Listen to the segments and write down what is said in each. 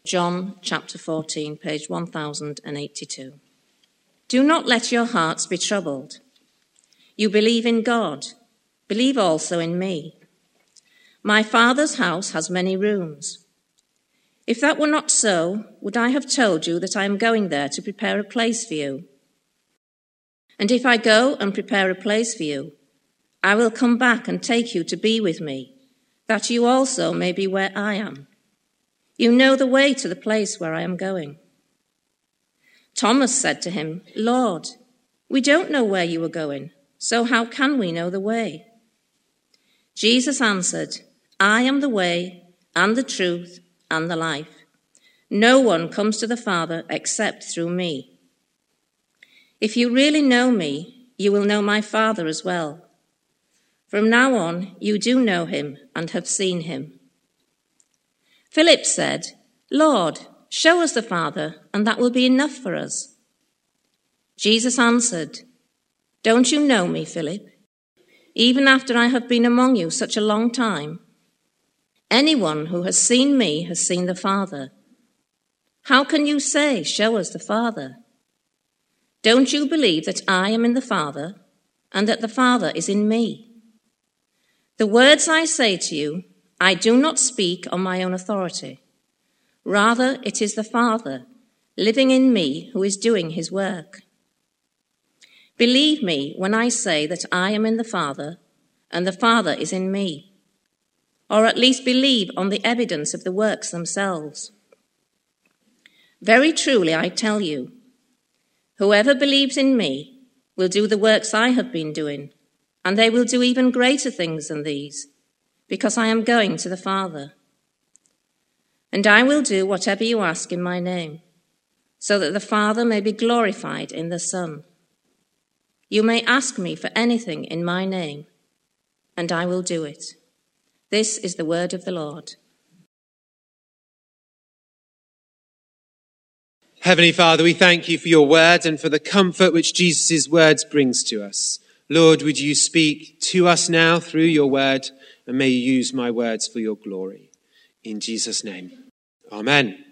John chapter 14, page 1082. Do not let your hearts be troubled. You believe in God, believe also in me. My Father's house has many rooms. If that were not so, would I have told you that I am going there to prepare a place for you? And if I go and prepare a place for you, I will come back and take you to be with me, that you also may be where I am. You know the way to the place where I am going. Thomas said to him, Lord, we don't know where you are going, so how can we know the way? Jesus answered, I am the way and the truth and the life. No one comes to the Father except through me. If you really know me, you will know my Father as well. From now on, you do know him and have seen him. Philip said, Lord, show us the Father, and that will be enough for us. Jesus answered, Don't you know me, Philip, even after I have been among you such a long time? Anyone who has seen me has seen the Father. How can you say, show us the Father? Don't you believe that I am in the Father, and that the Father is in me? The words I say to you, I do not speak on my own authority. Rather, it is the Father living in me who is doing his work. Believe me when I say that I am in the Father, and the Father is in me. Or at least believe on the evidence of the works themselves. Very truly, I tell you, whoever believes in me will do the works I have been doing, and they will do even greater things than these, because I am going to the Father. And I will do whatever you ask in my name, so that the Father may be glorified in the Son. You may ask me for anything in my name, and I will do it. This is the word of the Lord. Heavenly Father, we thank you for your word and for the comfort which Jesus' words brings to us. Lord, would you speak to us now through your word, and may you use my words for your glory. In Jesus' name, amen.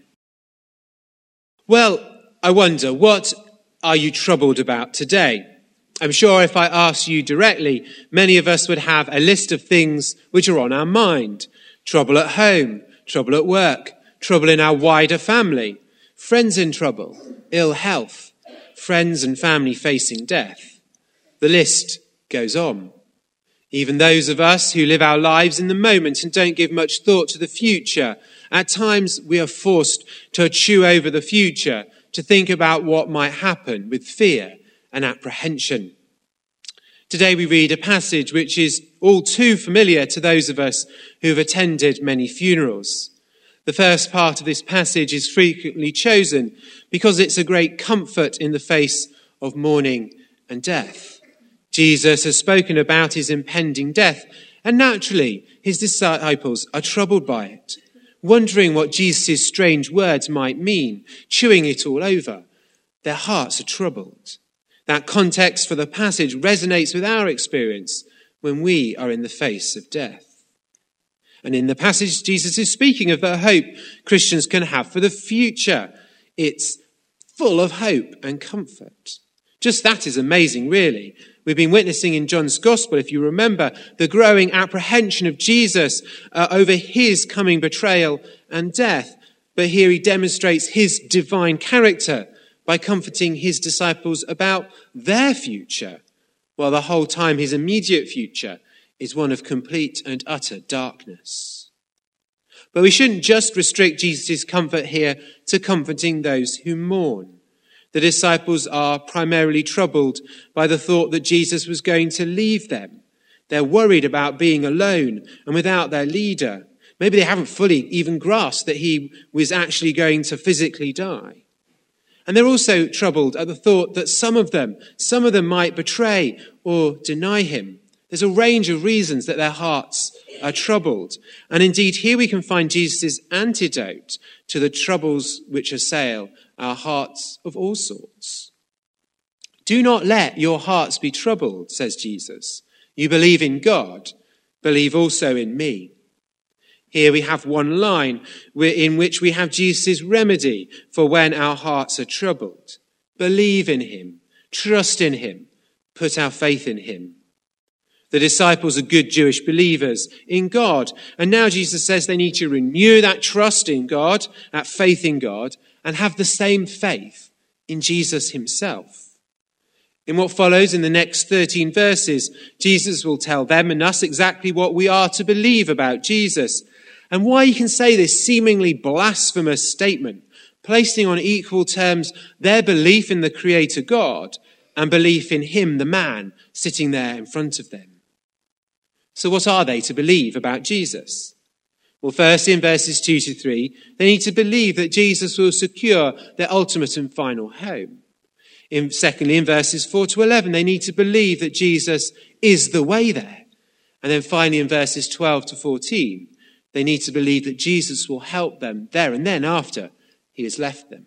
Well, I wonder, what are you troubled about today? I'm sure if I asked you directly, many of us would have a list of things which are on our mind. Trouble at home, trouble at work, trouble in our wider family, friends in trouble, ill health, friends and family facing death. The list goes on. Even those of us who live our lives in the moment and don't give much thought to the future, at times we are forced to chew over the future, to think about what might happen with fear and apprehension. Today we read a passage which is all too familiar to those of us who have attended many funerals. The first part of this passage is frequently chosen because it's a great comfort in the face of mourning and death. Jesus has spoken about his impending death, and naturally his disciples are troubled by it, wondering what Jesus' strange words might mean, chewing it all over. Their hearts are troubled. That context for the passage resonates with our experience when we are in the face of death. And in the passage, Jesus is speaking of the hope Christians can have for the future. It's full of hope and comfort. Just that is amazing, really. We've been witnessing in John's Gospel, if you remember, the growing apprehension of Jesus over his coming betrayal and death. But here he demonstrates his divine character by comforting his disciples about their future, while the whole time his immediate future is one of complete and utter darkness. But we shouldn't just restrict Jesus' comfort here to comforting those who mourn. The disciples are primarily troubled by the thought that Jesus was going to leave them. They're worried about being alone and without their leader. Maybe they haven't fully even grasped that he was actually going to physically die. And they're also troubled at the thought that some of them might betray or deny him. There's a range of reasons that their hearts are troubled. And indeed, here we can find Jesus' antidote to the troubles which assail our hearts of all sorts. Do not let your hearts be troubled, says Jesus. You believe in God, believe also in me. Here we have one line in which we have Jesus' remedy for when our hearts are troubled. Believe in him, trust in him, put our faith in him. The disciples are good Jewish believers in God. And now Jesus says they need to renew that trust in God, that faith in God, and have the same faith in Jesus himself. In what follows in the next 13 verses, Jesus will tell them and us exactly what we are to believe about Jesus and why he can say this seemingly blasphemous statement, placing on equal terms their belief in the Creator God and belief in him, the man, sitting there in front of them. So what are they to believe about Jesus? Well, first in verses 2 to 3, they need to believe that Jesus will secure their ultimate and final home. Secondly, in verses 4 to 11, they need to believe that Jesus is the way there. And then finally, in verses 12 to 14, they need to believe that Jesus will help them there and then after he has left them.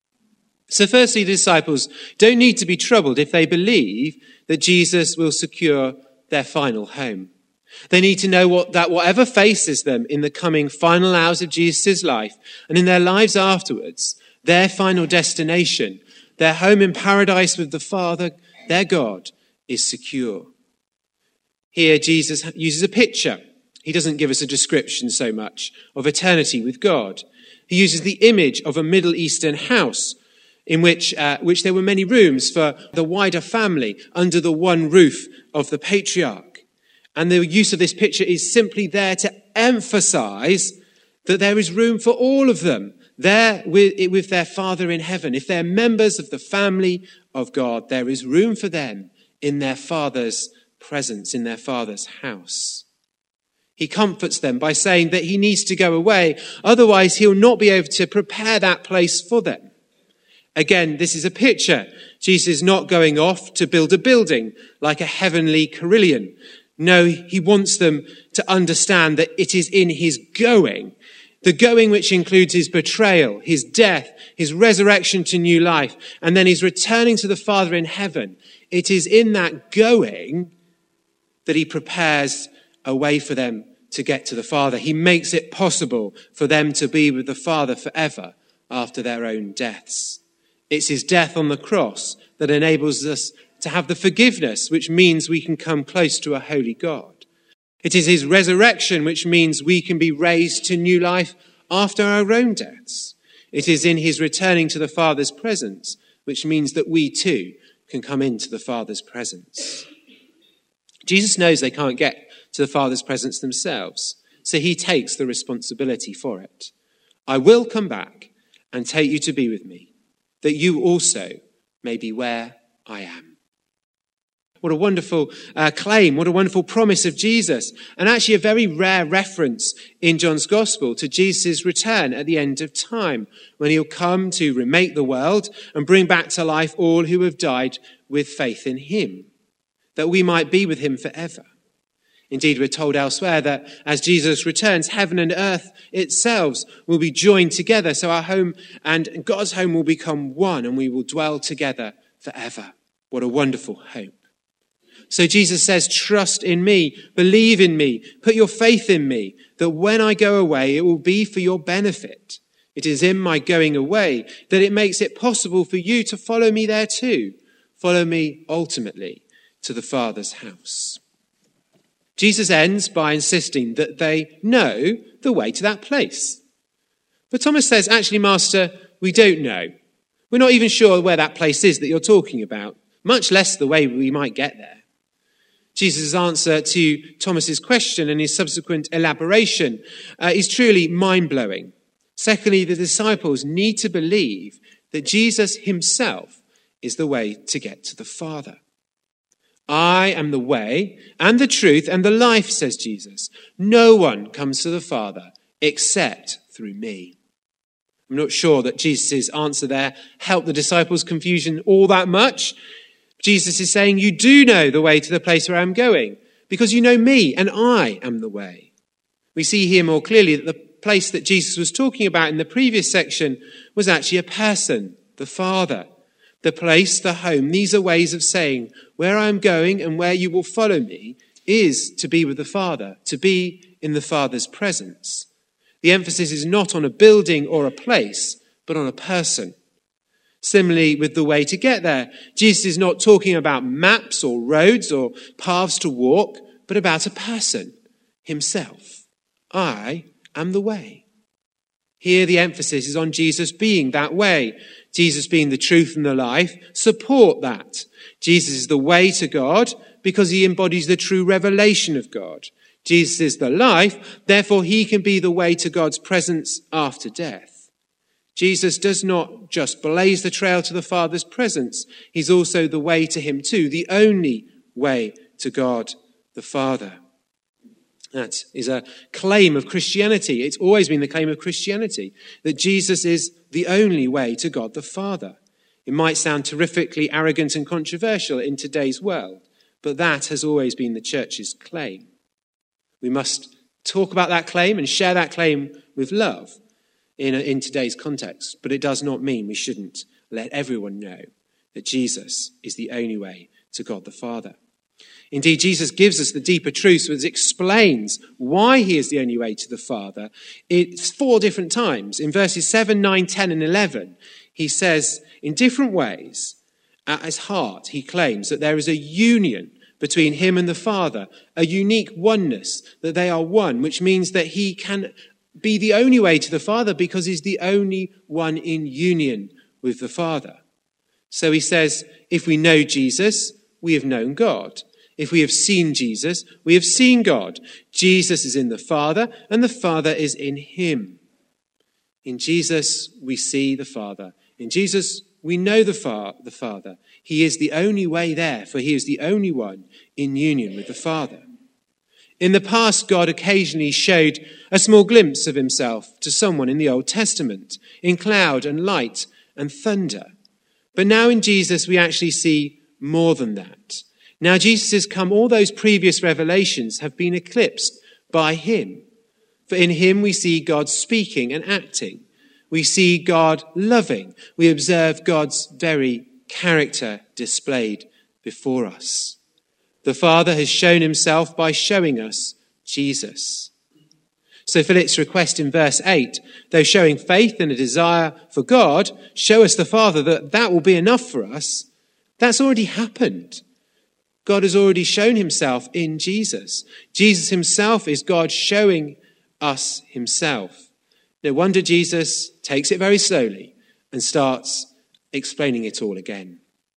So firstly, the disciples don't need to be troubled if they believe that Jesus will secure their final home. They need to know that whatever faces them in the coming final hours of Jesus' life and in their lives afterwards, their final destination, their home in paradise with the Father, their God, is secure. Here, Jesus uses a picture. He doesn't give us a description so much of eternity with God. He uses the image of a Middle Eastern house in which there were many rooms for the wider family under the one roof of the patriarch. And the use of this picture is simply there to emphasize that there is room for all of them there with their Father in heaven. If they're members of the family of God, there is room for them in their Father's presence, in their Father's house. He comforts them by saying that he needs to go away, otherwise he'll not be able to prepare that place for them. Again, this is a picture. Jesus is not going off to build a building like a heavenly carillon. No, he wants them to understand that it is in his going, the going which includes his betrayal, his death, his resurrection to new life, and then his returning to the Father in heaven. It is in that going that he prepares a way for them to get to the Father. He makes it possible for them to be with the Father forever after their own deaths. It's his death on the cross that enables us to have the forgiveness, which means we can come close to a holy God. It is his resurrection, which means we can be raised to new life after our own deaths. It is in his returning to the Father's presence, which means that we too can come into the Father's presence. Jesus knows they can't get to the Father's presence themselves, so he takes the responsibility for it. I will come back and take you to be with me, that you also may be where I am. What a wonderful claim, what a wonderful promise of Jesus, and actually a very rare reference in John's Gospel to Jesus' return at the end of time, when he'll come to remake the world and bring back to life all who have died with faith in him, that we might be with him forever. Indeed, we're told elsewhere that as Jesus returns, heaven and earth itself will be joined together, so our home and God's home will become one, and we will dwell together forever. What a wonderful hope. So Jesus says, trust in me, believe in me, put your faith in me, that when I go away, it will be for your benefit. It is in my going away that it makes it possible for you to follow me there too. Follow me ultimately to the Father's house. Jesus ends by insisting that they know the way to that place. But Thomas says, actually, Master, we don't know. We're not even sure where that place is that you're talking about, much less the way we might get there. Jesus' answer to Thomas's question and his subsequent elaboration is truly mind-blowing. Secondly, the disciples need to believe that Jesus himself is the way to get to the Father. I am the way and the truth and the life, says Jesus. No one comes to the Father except through me. I'm not sure that Jesus' answer there helped the disciples' confusion all that much. Jesus is saying, you do know the way to the place where I'm going, because you know me and I am the way. We see here more clearly that the place that Jesus was talking about in the previous section was actually a person, the Father. The place, the home, these are ways of saying where I am going and where you will follow me is to be with the Father, to be in the Father's presence. The emphasis is not on a building or a place, but on a person. Similarly, with the way to get there, Jesus is not talking about maps or roads or paths to walk, but about a person, himself. I am the way. Here the emphasis is on Jesus being that way. Jesus being the truth and the life support that. Jesus is the way to God because he embodies the true revelation of God. Jesus is the life, therefore he can be the way to God's presence after death. Jesus does not just blaze the trail to the Father's presence. He's also the way to him too, the only way to God the Father. That is a claim of Christianity. It's always been the claim of Christianity, that Jesus is the only way to God the Father. It might sound terrifically arrogant and controversial in today's world, but that has always been the church's claim. We must talk about that claim and share that claim with love in today's context, but it does not mean we shouldn't let everyone know that Jesus is the only way to God the Father. Indeed, Jesus gives us the deeper truths, which explains why he is the only way to the Father. It's 4 different times. In verses 7, 9, 10, and 11, he says in different ways, at his heart, he claims that there is a union between him and the Father, a unique oneness, that they are one, which means that he can be the only way to the Father because he's the only one in union with the Father. So he says, if we know Jesus, we have known God. If we have seen Jesus, we have seen God. Jesus is in the Father, and the Father is in him. In Jesus, we see the Father. In Jesus, we know the Father. He is the only way there, for he is the only one in union with the Father. In the past, God occasionally showed a small glimpse of himself to someone in the Old Testament, in cloud and light and thunder. But now in Jesus, we actually see more than that. Now Jesus has come, all those previous revelations have been eclipsed by him. For in him we see God speaking and acting. We see God loving. We observe God's very character displayed before us. The Father has shown himself by showing us Jesus. So Philip's request in verse 8, though showing faith and a desire for God, show us the Father, that will be enough for us. That's already happened. God has already shown himself in Jesus. Jesus himself is God showing us himself. No wonder Jesus takes it very slowly and starts explaining it all again.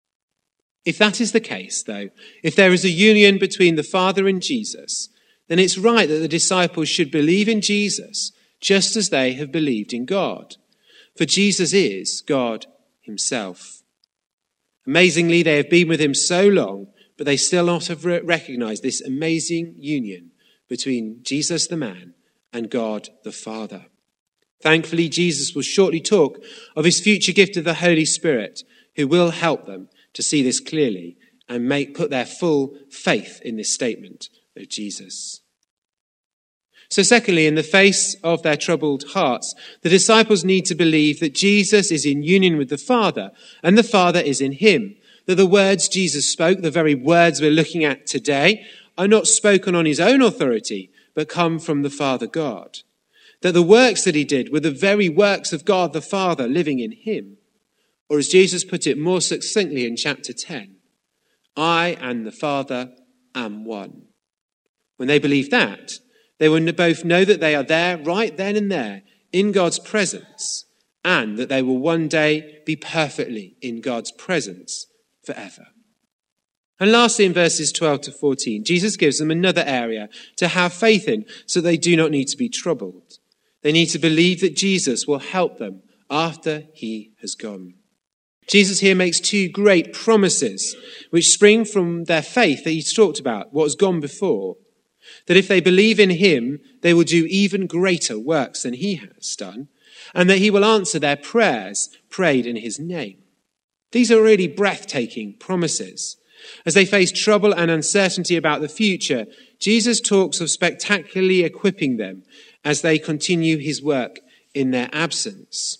If that is the case, though, if there is a union between the Father and Jesus, then it's right that the disciples should believe in Jesus just as they have believed in God. For Jesus is God himself. Amazingly, they have been with him so long, but they still not have recognized this amazing union between Jesus the man and God the Father. Thankfully, Jesus will shortly talk of his future gift of the Holy Spirit, who will help them to see this clearly and put their full faith in this statement of Jesus. So secondly, in the face of their troubled hearts, the disciples need to believe that Jesus is in union with the Father and the Father is in him. That the words Jesus spoke, the very words we're looking at today, are not spoken on his own authority, but come from the Father God. That the works that he did were the very works of God the Father living in him. Or as Jesus put it more succinctly in chapter 10, I and the Father am one. When they believe that, they will both know that they are there right then and there in God's presence, and that they will one day be perfectly in God's presence forever. And lastly, in verses 12 to 14, Jesus gives them another area to have faith in so they do not need to be troubled. They need to believe that Jesus will help them after he has gone. Jesus here makes 2 great promises which spring from their faith that he's talked about, what has gone before. That if they believe in him, they will do even greater works than he has done, and that he will answer their prayers prayed in his name. These are really breathtaking promises. As they face trouble and uncertainty about the future, Jesus talks of spectacularly equipping them as they continue his work in their absence.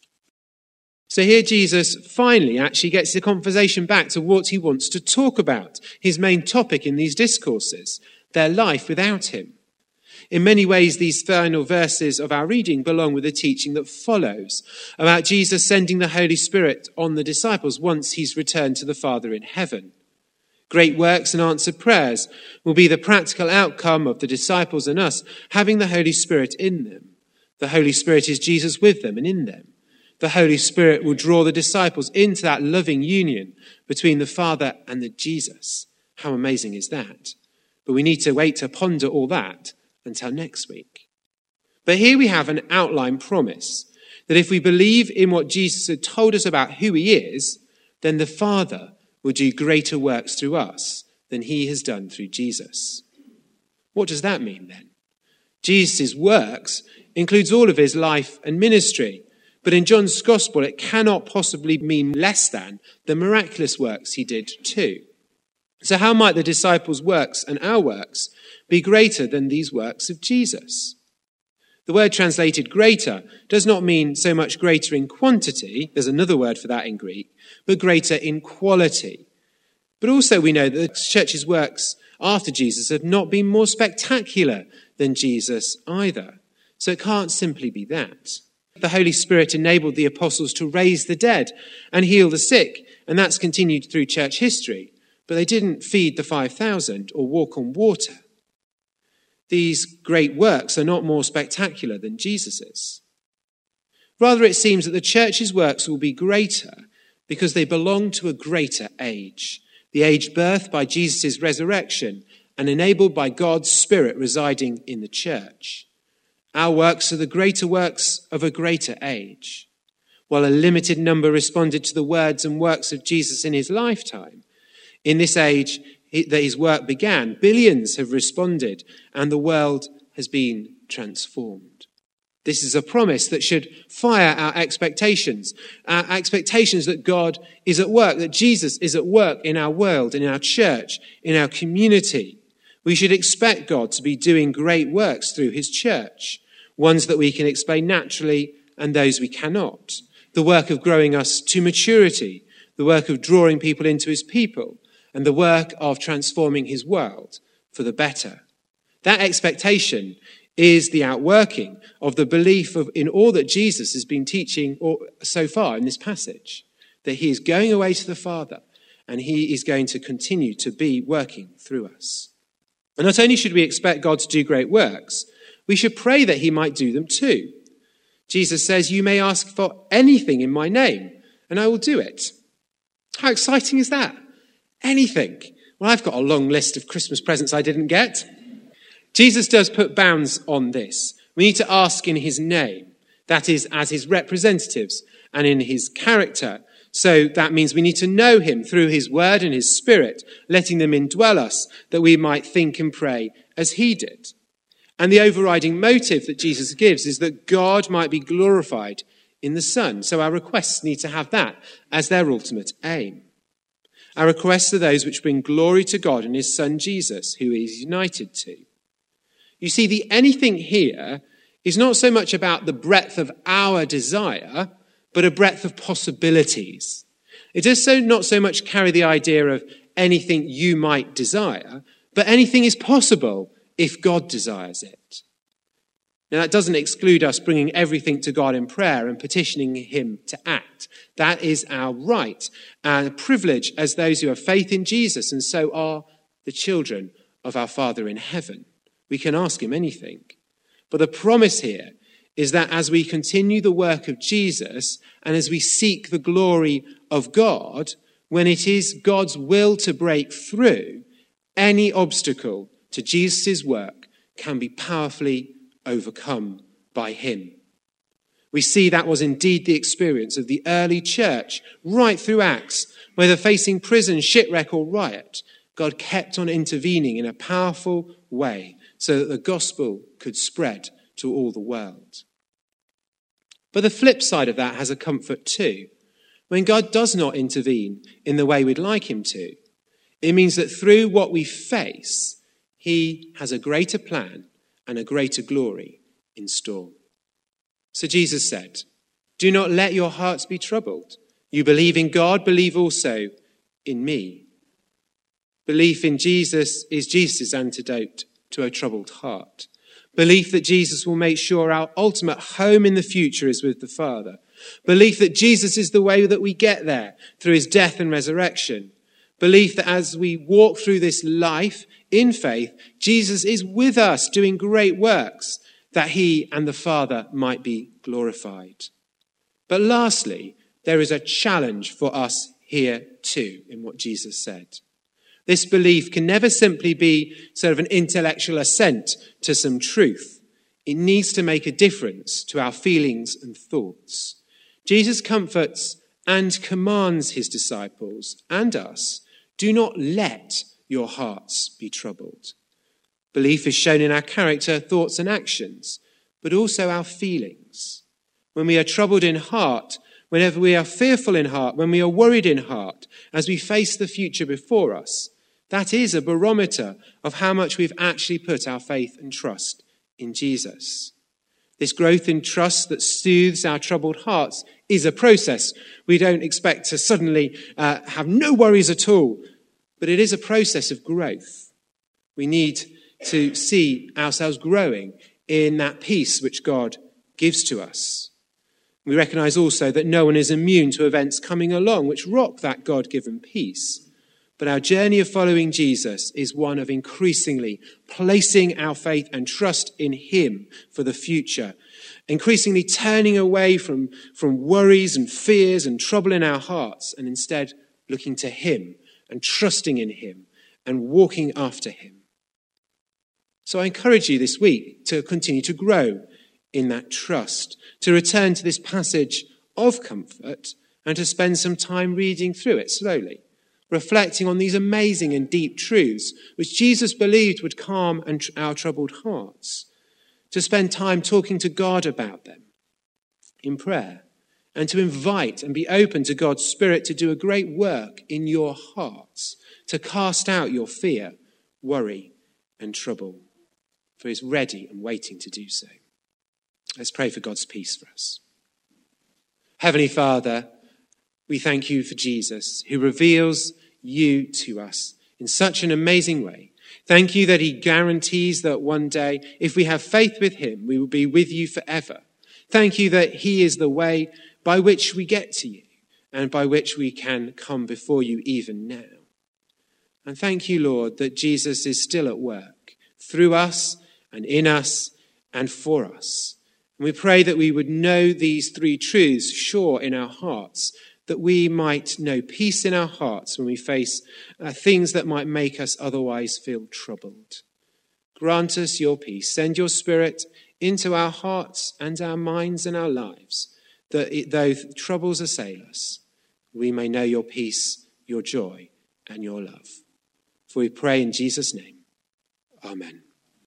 So here Jesus finally actually gets the conversation back to what he wants to talk about, his main topic in these discourses, their life without him. In many ways, these final verses of our reading belong with the teaching that follows about Jesus sending the Holy Spirit on the disciples once he's returned to the Father in heaven. Great works and answered prayers will be the practical outcome of the disciples and us having the Holy Spirit in them. The Holy Spirit is Jesus with them and in them. The Holy Spirit will draw the disciples into that loving union between the Father and the Jesus. How amazing is that? But we need to wait to ponder all that until next week. But here we have an outline promise that if we believe in what Jesus had told us about who he is, then the Father will do greater works through us than he has done through Jesus. What does that mean then? Jesus' works includes all of his life and ministry, but in John's Gospel it cannot possibly mean less than the miraculous works he did too. So how might the disciples' works and our works be greater than these works of Jesus? The word translated greater does not mean so much greater in quantity, there's another word for that in Greek, but greater in quality. But also we know that the church's works after Jesus have not been more spectacular than Jesus either. So it can't simply be that. The Holy Spirit enabled the apostles to raise the dead and heal the sick, and that's continued through church history. But they didn't feed the 5,000 or walk on water. These great works are not more spectacular than Jesus's. Rather, it seems that the church's works will be greater because they belong to a greater age, the age birthed by Jesus' resurrection and enabled by God's Spirit residing in the church. Our works are the greater works of a greater age. While a limited number responded to the words and works of Jesus in his lifetime, in this age that his work began, billions have responded and the world has been transformed. This is a promise that should fire our expectations that God is at work, that Jesus is at work in our world, in our church, in our community. We should expect God to be doing great works through his church, ones that we can explain naturally and those we cannot. The work of growing us to maturity, the work of drawing people into his people, and the work of transforming his world for the better. That expectation is the outworking of the belief in all that Jesus has been teaching so far in this passage, that he is going away to the Father and he is going to continue to be working through us. And not only should we expect God to do great works, we should pray that he might do them too. Jesus says, "You may ask for anything in my name, and I will do it." How exciting is that? Anything. Well, I've got a long list of Christmas presents I didn't get. Jesus does put bounds on this. We need to ask in his name, that is, as his representatives and in his character. So that means we need to know him through his word and his Spirit, letting them indwell us, that we might think and pray as he did. And the overriding motive that Jesus gives is that God might be glorified in the Son. So our requests need to have that as their ultimate aim. Our requests are those which bring glory to God and his Son Jesus, who he is united to. You see, the anything here is not so much about the breadth of our desire, but a breadth of possibilities. It does not so much carry the idea of anything you might desire, but anything is possible if God desires it. Now, that doesn't exclude us bringing everything to God in prayer and petitioning him to act. That is our right and privilege as those who have faith in Jesus, and so are the children of our Father in heaven. We can ask him anything. But the promise here is that as we continue the work of Jesus and as we seek the glory of God, when it is God's will to break through, any obstacle to Jesus' work can be powerfully overcome by him. We see that was indeed the experience of the early church right through Acts, whether facing prison, shipwreck or riot. God kept on intervening in a powerful way so that the gospel could spread to all the world. But the flip side of that has a comfort too. When God does not intervene in the way we'd like him to, it means that through what we face, he has a greater plan and a greater glory in store. So Jesus said, "Do not let your hearts be troubled. You believe in God, believe also in me." Belief in Jesus is Jesus' antidote to a troubled heart. Belief that Jesus will make sure our ultimate home in the future is with the Father. Belief that Jesus is the way that we get there through his death and resurrection. Belief that as we walk through this life in faith, Jesus is with us doing great works, that he and the Father might be glorified. But lastly, there is a challenge for us here too in what Jesus said. This belief can never simply be sort of an intellectual assent to some truth. It needs to make a difference to our feelings and thoughts. Jesus comforts and commands his disciples and us, do not let your hearts be troubled. Belief is shown in our character, thoughts and actions, but also our feelings. When we are troubled in heart, whenever we are fearful in heart, when we are worried in heart, as we face the future before us, that is a barometer of how much we've actually put our faith and trust in Jesus. This growth in trust that soothes our troubled hearts is a process. We don't expect to suddenly have no worries at all, but it is a process of growth. We need to see ourselves growing in that peace which God gives to us. We recognize also that no one is immune to events coming along which rock that God-given peace. But our journey of following Jesus is one of increasingly placing our faith and trust in him for the future, increasingly turning away from worries and fears and trouble in our hearts, and instead looking to him and trusting in him and walking after him. So I encourage you this week to continue to grow in that trust, to return to this passage of comfort and to spend some time reading through it slowly, reflecting on these amazing and deep truths which Jesus believed would calm our troubled hearts, to spend time talking to God about them in prayer, and to invite and be open to God's Spirit to do a great work in your hearts, to cast out your fear, worry, and trouble, for he's ready and waiting to do so. Let's pray for God's peace for us. Heavenly Father, we thank you for Jesus, who reveals you to us in such an amazing way. Thank you that he guarantees that one day, if we have faith with him, we will be with you forever. Thank you that he is the way by which we get to you and by which we can come before you even now. And thank you, Lord, that Jesus is still at work through us and in us and for us. And we pray that we would know these three truths sure in our hearts, that we might know peace in our hearts when we face things that might make us otherwise feel troubled. Grant us your peace. Send your Spirit into our hearts and our minds and our lives, that though troubles assail us, we may know your peace, your joy, and your love. For we pray in Jesus' name. Amen.